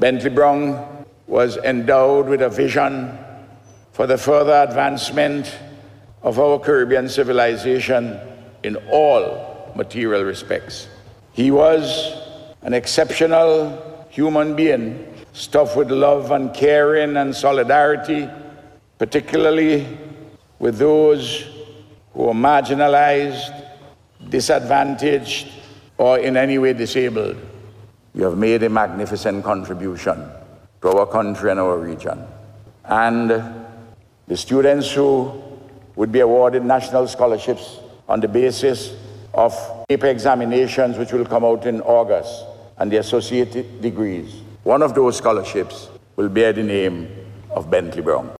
Bentley Brown was endowed with a vision for the further advancement of our Caribbean civilization in all material respects. He was an exceptional human being, stuffed with love and caring and solidarity, particularly with those who are marginalized, disadvantaged, or in any way disabled. You have made a magnificent contribution to our country and our region. And the students who would be awarded national scholarships on the basis of paper examinations, which will come out in August, and the associated degrees, one of those scholarships will bear the name of Bentley Brown.